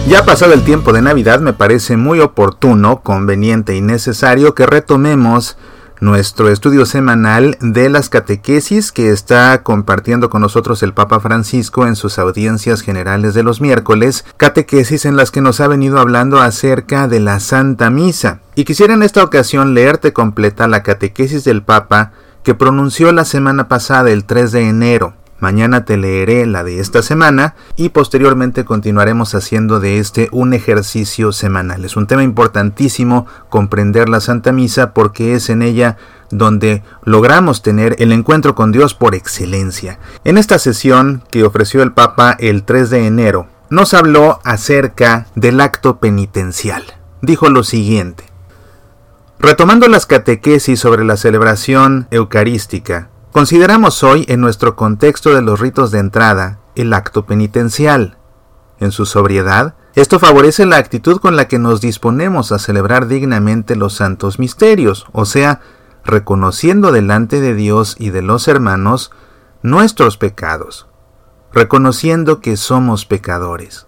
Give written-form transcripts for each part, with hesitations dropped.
Ya pasado el tiempo de Navidad, me parece muy oportuno, conveniente y necesario que retomemos nuestro estudio semanal de las catequesis que está compartiendo con nosotros el Papa Francisco en sus audiencias generales de los miércoles, catequesis en las que nos ha venido hablando acerca de la Santa Misa. Y quisiera en esta ocasión leerte completa la catequesis del Papa que pronunció la semana pasada, el 3 de enero. Mañana te leeré la de esta semana y posteriormente continuaremos haciendo de este un ejercicio semanal. Es un tema importantísimo comprender la Santa Misa porque es en ella donde logramos tener el encuentro con Dios por excelencia. En esta sesión que ofreció el Papa el 3 de enero, nos habló acerca del acto penitencial. Dijo lo siguiente: retomando las catequesis sobre la celebración eucarística, consideramos hoy, en nuestro contexto de los ritos de entrada, el acto penitencial. En su sobriedad, esto favorece la actitud con la que nos disponemos a celebrar dignamente los santos misterios, o sea, reconociendo delante de Dios y de los hermanos nuestros pecados, reconociendo que somos pecadores.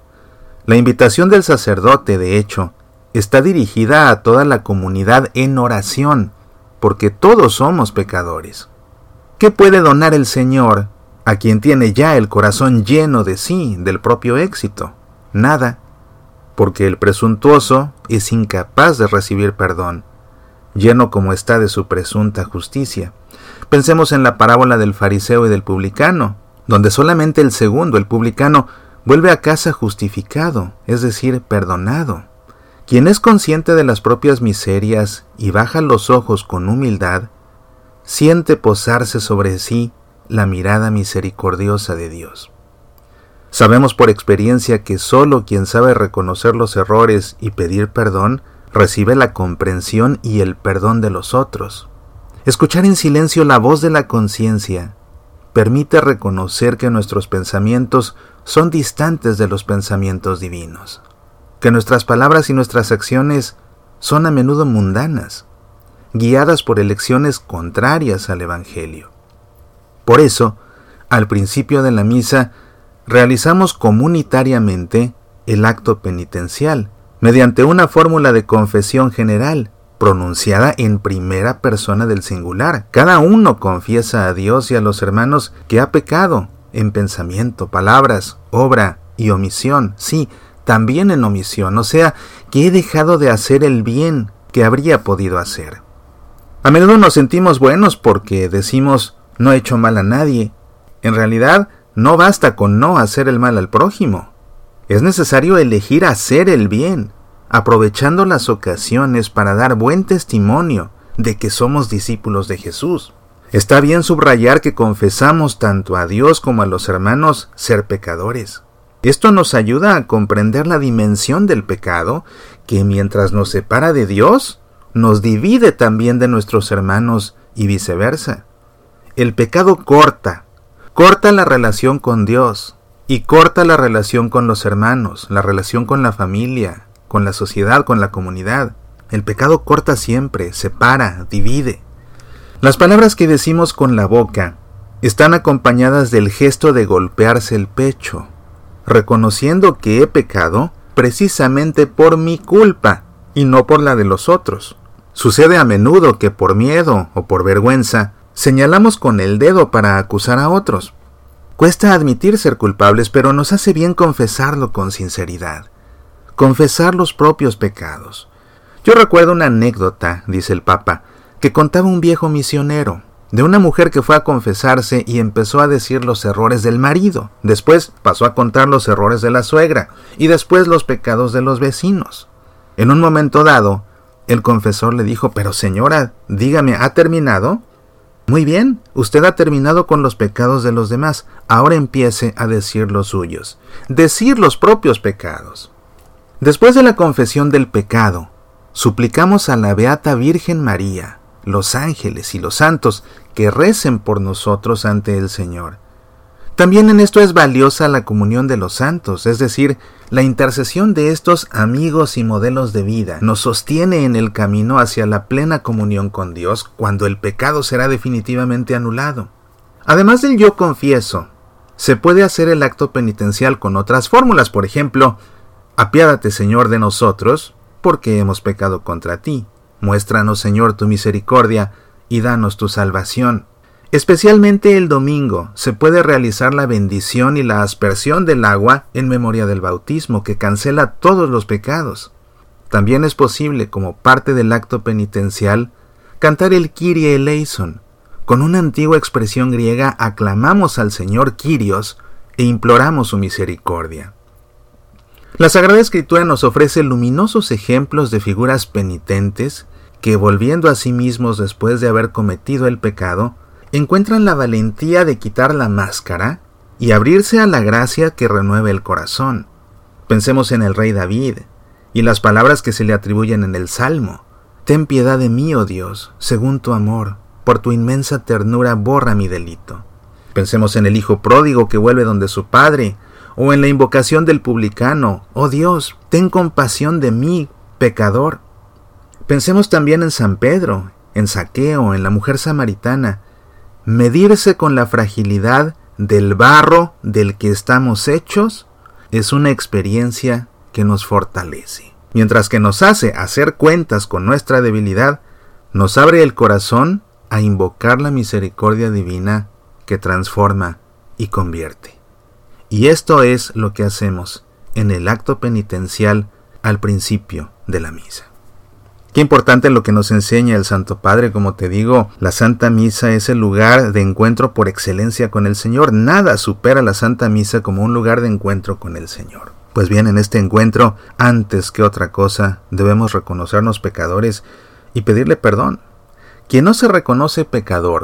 La invitación del sacerdote, de hecho, está dirigida a toda la comunidad en oración, porque todos somos pecadores. ¿Qué puede donar el Señor a quien tiene ya el corazón lleno de sí, del propio éxito? Nada, porque el presuntuoso es incapaz de recibir perdón, lleno como está de su presunta justicia. Pensemos en la parábola del fariseo y del publicano, donde solamente el segundo, el publicano, vuelve a casa justificado, es decir, perdonado. Quien es consciente de las propias miserias y baja los ojos con humildad, siente posarse sobre sí la mirada misericordiosa de Dios. Sabemos por experiencia que solo quien sabe reconocer los errores y pedir perdón recibe la comprensión y el perdón de los otros. Escuchar en silencio la voz de la conciencia permite reconocer que nuestros pensamientos son distantes de los pensamientos divinos, que nuestras palabras y nuestras acciones son a menudo mundanas, guiadas por elecciones contrarias al Evangelio. Por eso, al principio de la misa, realizamos comunitariamente el acto penitencial, mediante una fórmula de confesión general, pronunciada en primera persona del singular. Cada uno confiesa a Dios y a los hermanos que ha pecado en pensamiento, palabras, obra y omisión, sí, también en omisión, o sea, que he dejado de hacer el bien que habría podido hacer. A menudo nos sentimos buenos porque decimos no he hecho mal a nadie. En realidad, no basta con no hacer el mal al prójimo. Es necesario elegir hacer el bien, aprovechando las ocasiones para dar buen testimonio de que somos discípulos de Jesús. Está bien subrayar que confesamos tanto a Dios como a los hermanos ser pecadores. Esto nos ayuda a comprender la dimensión del pecado que mientras nos separa de Dios, nos divide también de nuestros hermanos y viceversa. El pecado corta la relación con Dios y corta la relación con los hermanos, la relación con la familia, con la sociedad, con la comunidad. El pecado corta siempre, separa, divide. Las palabras que decimos con la boca están acompañadas del gesto de golpearse el pecho, reconociendo que he pecado precisamente por mi culpa y no por la de los otros. Sucede a menudo que por miedo o por vergüenza señalamos con el dedo para acusar a otros. Cuesta admitir ser culpables, pero nos hace bien confesarlo con sinceridad. Confesar los propios pecados. Yo recuerdo una anécdota, dice el Papa, que contaba un viejo misionero, de una mujer que fue a confesarse y empezó a decir los errores del marido. Después pasó a contar los errores de la suegra y después los pecados de los vecinos. En un momento dado, el confesor le dijo: pero señora, dígame, ¿ha terminado? Muy bien, usted ha terminado con los pecados de los demás. Ahora empiece a decir los suyos. Decir los propios pecados. Después de la confesión del pecado, suplicamos a la Beata Virgen María, los ángeles y los santos que recen por nosotros ante el Señor. También en esto es valiosa la comunión de los santos, es decir, la intercesión de estos amigos y modelos de vida nos sostiene en el camino hacia la plena comunión con Dios cuando el pecado será definitivamente anulado. Además del yo confieso, se puede hacer el acto penitencial con otras fórmulas, por ejemplo, Apiádate, Señor, de nosotros, porque hemos pecado contra ti. Muéstranos, Señor, tu misericordia y danos tu salvación. Especialmente el domingo se puede realizar la bendición y la aspersión del agua en memoria del bautismo, que cancela todos los pecados. También es posible, como parte del acto penitencial, cantar el Kyrie eleison. Con una antigua expresión griega aclamamos al Señor Kyrios e imploramos su misericordia. La Sagrada Escritura nos ofrece luminosos ejemplos de figuras penitentes que, volviendo a sí mismos después de haber cometido el pecado, encuentran la valentía de quitar la máscara y abrirse a la gracia que renueva el corazón. Pensemos en el rey David y las palabras que se le atribuyen en el Salmo. Ten piedad de mí, oh Dios, según tu amor, por tu inmensa ternura borra mi delito. Pensemos en el hijo pródigo que vuelve donde su padre, o en la invocación del publicano, oh Dios, ten compasión de mí, pecador. Pensemos también en San Pedro, en Zaqueo, en la mujer samaritana. Medirse con la fragilidad del barro del que estamos hechos es una experiencia que nos fortalece. Mientras que nos hace hacer cuentas con nuestra debilidad, nos abre el corazón a invocar la misericordia divina que transforma y convierte. Y esto es lo que hacemos en el acto penitencial al principio de la misa. Qué importante lo que nos enseña el Santo Padre. Como te digo, la Santa Misa es el lugar de encuentro por excelencia con el Señor. Nada supera la Santa Misa como un lugar de encuentro con el Señor. Pues bien, en este encuentro, antes que otra cosa, debemos reconocernos pecadores y pedirle perdón. Quien no se reconoce pecador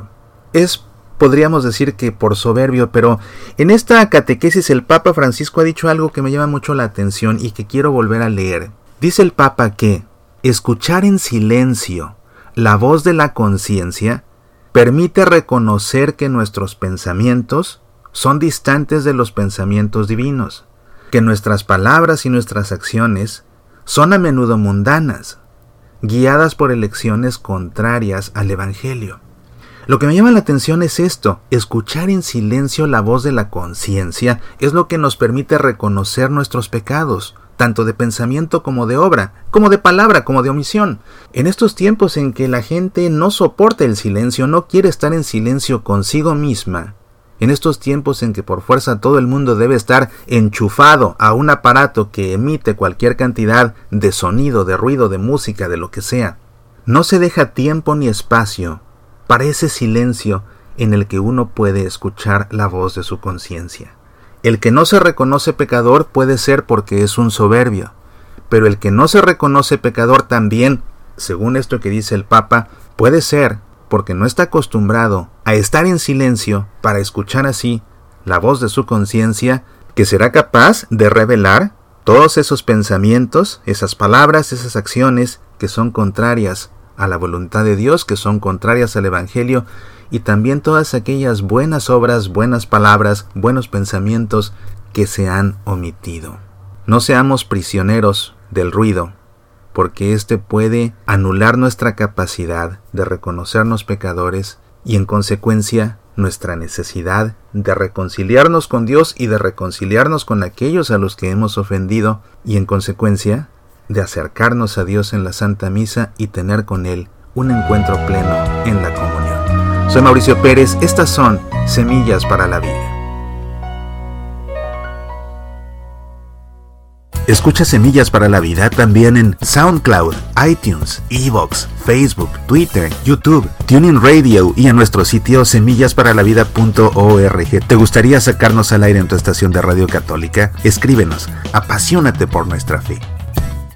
podríamos decir que por soberbio, pero en esta catequesis el Papa Francisco ha dicho algo que me llama mucho la atención y que quiero volver a leer. Dice el Papa que escuchar en silencio la voz de la conciencia permite reconocer que nuestros pensamientos son distantes de los pensamientos divinos, que nuestras palabras y nuestras acciones son a menudo mundanas, guiadas por elecciones contrarias al Evangelio. Lo que me llama la atención es esto: escuchar en silencio la voz de la conciencia es lo que nos permite reconocer nuestros pecados, tanto de pensamiento como de obra, como de palabra, como de omisión. En estos tiempos en que la gente no soporta el silencio, no quiere estar en silencio consigo misma, en estos tiempos en que por fuerza todo el mundo debe estar enchufado a un aparato que emite cualquier cantidad de sonido, de ruido, de música, de lo que sea, no se deja tiempo ni espacio para ese silencio en el que uno puede escuchar la voz de su conciencia. El que no se reconoce pecador puede ser porque es un soberbio, pero el que no se reconoce pecador también, según esto que dice el Papa, puede ser porque no está acostumbrado a estar en silencio para escuchar así la voz de su conciencia, que será capaz de revelar todos esos pensamientos, esas palabras, esas acciones que son contrarias a la voluntad de Dios, que son contrarias al Evangelio, y también todas aquellas buenas obras, buenas palabras, buenos pensamientos que se han omitido. No seamos prisioneros del ruido, porque éste puede anular nuestra capacidad de reconocernos pecadores y en consecuencia nuestra necesidad de reconciliarnos con Dios y de reconciliarnos con aquellos a los que hemos ofendido y en consecuencia de acercarnos a Dios en la Santa Misa y tener con Él un encuentro pleno en la comunión. Soy Mauricio Pérez, estas son Semillas para la Vida. Escucha Semillas para la Vida también en SoundCloud, iTunes, iVoox, Facebook, Twitter, YouTube, TuneIn Radio y en nuestro sitio semillasparalavida.org. ¿Te gustaría sacarnos al aire en tu estación de radio católica? Escríbenos, apasionate por nuestra fe.